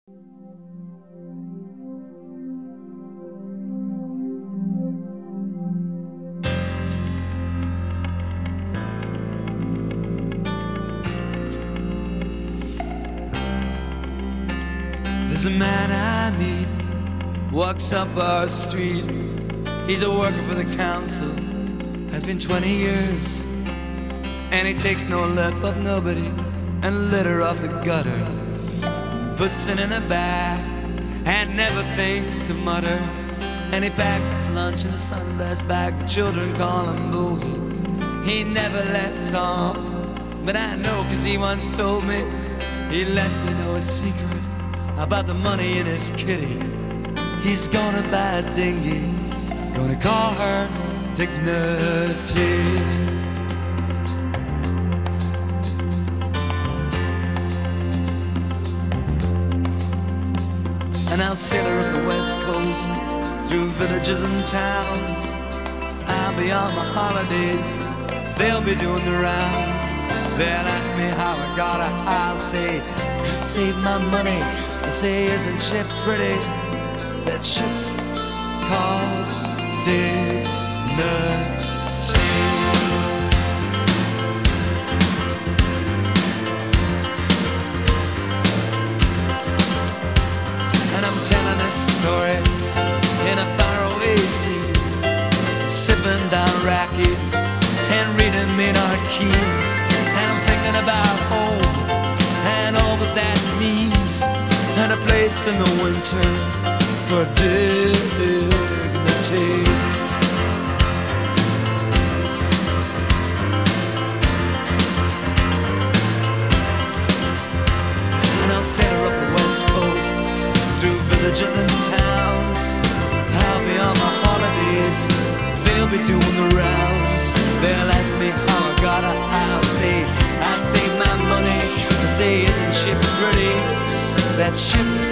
There's a man I meet, walks up our street. He's a worker for the council, has been 20 years. And he takes no lip of nobody and litter off the gutter. Puts it in a bag and never thinks to mutter. And he packs his lunch in a Sundays bag. The children call him Boogie. He never lets on, but I know 'cause he once told me. He let me know a secret about the money in his kitty. He's gonna buy a dinghy, gonna call her Dignity. And I'll sail her up the west coast, through villages and towns. I'll be on my holidays, they'll be doing the rounds. They'll ask me how I got her, I'll say I saved my money. They say, isn't she pretty? That ship called Dignity. And I'm telling this story in a faraway sea, sipping down raki and reading Maynard Keynes. And I'm thinking about home and all that that means, and a place in the winter for dignity. And I'll sail her up the west coast, through villages and towns. I'll be on my holidays, they'll be doing the rounds. They'll ask me how I got her, I'll say I saved my money. They say, isn't she pretty? That ship